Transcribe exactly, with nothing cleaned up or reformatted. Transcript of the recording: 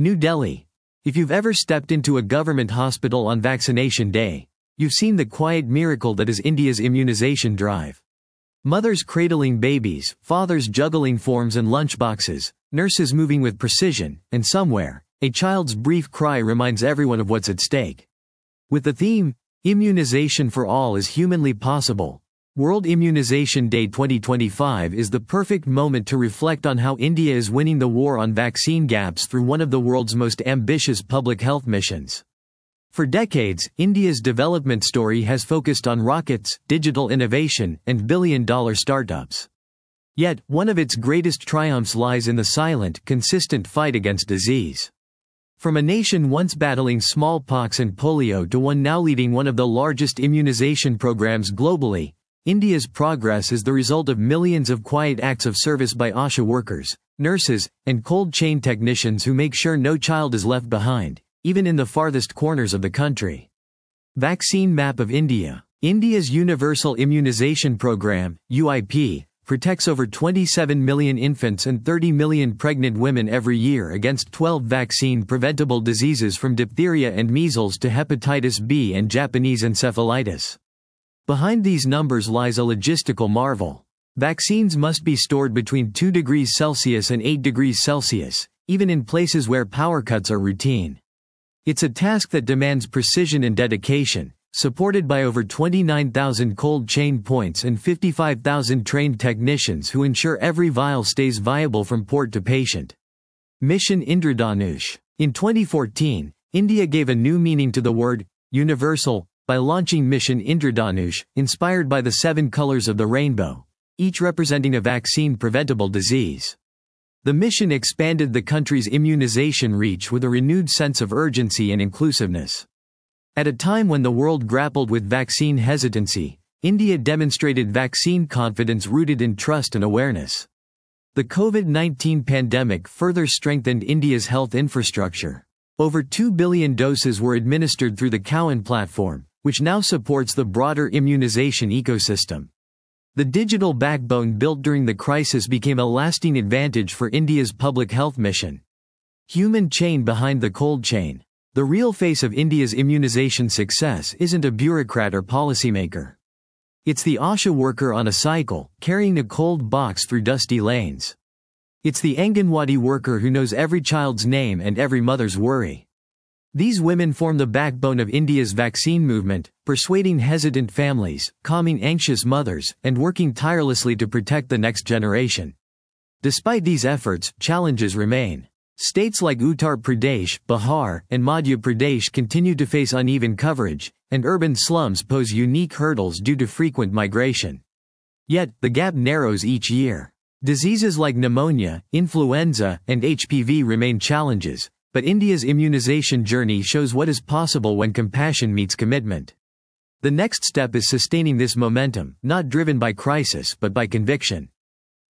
New Delhi. If you've ever stepped into a government hospital on vaccination day, you've seen the quiet miracle that is India's immunization drive. Mothers cradling babies, fathers juggling forms and lunchboxes, nurses moving with precision, and somewhere, a child's brief cry reminds everyone of what's at stake. With the theme, Immunization for All is Humanly Possible, World Immunization Day twenty twenty-five is the perfect moment to reflect on how India is winning the war on vaccine gaps through one of the world's most ambitious public health missions. For decades, India's development story has focused on rockets, digital innovation, and billion-dollar startups. Yet, one of its greatest triumphs lies in the silent, consistent fight against disease. From a nation once battling smallpox and polio to one now leading one of the largest immunization programs globally, India's progress is the result of millions of quiet acts of service by ASHA workers, nurses, and cold chain technicians who make sure no child is left behind, even in the farthest corners of the country. Vaccine Map of India. India's Universal Immunization Program, U I P, protects over twenty-seven million infants and thirty million pregnant women every year against twelve vaccine-preventable diseases from diphtheria and measles to hepatitis B and Japanese encephalitis. Behind these numbers lies a logistical marvel. Vaccines must be stored between two degrees Celsius and eight degrees Celsius, even in places where power cuts are routine. It's a task that demands precision and dedication, supported by over twenty-nine thousand cold chain points and fifty-five thousand trained technicians who ensure every vial stays viable from port to patient. Mission Indradhanush. In twenty fourteen, India gave a new meaning to the word universal by launching Mission Indradhanush, inspired by the seven colors of the rainbow, each representing a vaccine-preventable disease. The mission expanded the country's immunization reach with a renewed sense of urgency and inclusiveness. At a time when the world grappled with vaccine hesitancy, India demonstrated vaccine confidence rooted in trust and awareness. The COVID nineteen pandemic further strengthened India's health infrastructure. Over two billion doses were administered through the Cowan platform, which now supports the broader immunization ecosystem. The digital backbone built during the crisis became a lasting advantage for India's public health mission. Human chain behind the cold chain. The real face of India's immunization success isn't a bureaucrat or policymaker. It's the ASHA worker on a cycle, carrying a cold box through dusty lanes. It's the Anganwadi worker who knows every child's name and every mother's worry. These women form the backbone of India's vaccine movement, persuading hesitant families, calming anxious mothers, and working tirelessly to protect the next generation. Despite these efforts, challenges remain. States like Uttar Pradesh, Bihar, and Madhya Pradesh continue to face uneven coverage, and urban slums pose unique hurdles due to frequent migration. Yet, the gap narrows each year. Diseases like pneumonia, influenza, and H P V remain challenges, but India's immunization journey shows what is possible when compassion meets commitment. The next step is sustaining this momentum, not driven by crisis but by conviction.